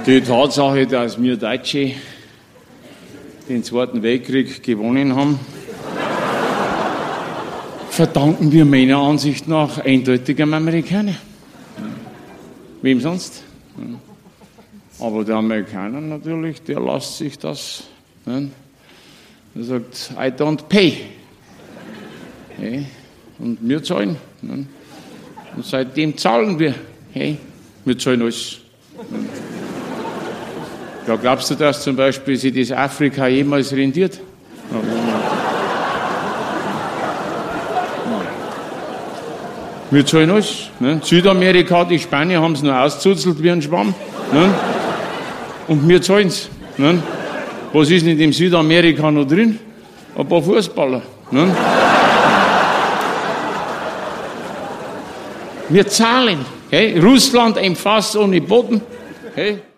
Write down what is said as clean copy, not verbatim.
Die Tatsache, dass wir Deutsche den Zweiten Weltkrieg gewonnen haben, verdanken wir meiner Ansicht nach eindeutig am Amerikaner. Wem sonst? Aber der Amerikaner natürlich, der lässt sich das. Ne? Er sagt, I don't pay. Hey. Und wir zahlen. Ne? Und seitdem zahlen wir. Hey, wir zahlen alles. Ja, glaubst du, dass zum Beispiel sich das Afrika jemals rendiert? Wir zahlen alles. Ne? Südamerika, die Spanier haben es nur auszuzelt wie ein Schwamm. Ne? Und wir zahlen es. Ne? Was ist denn in dem Südamerika noch drin? Ein paar Fußballer. Ne? Wir zahlen. Okay? Russland ein Fass ohne Boden. Okay?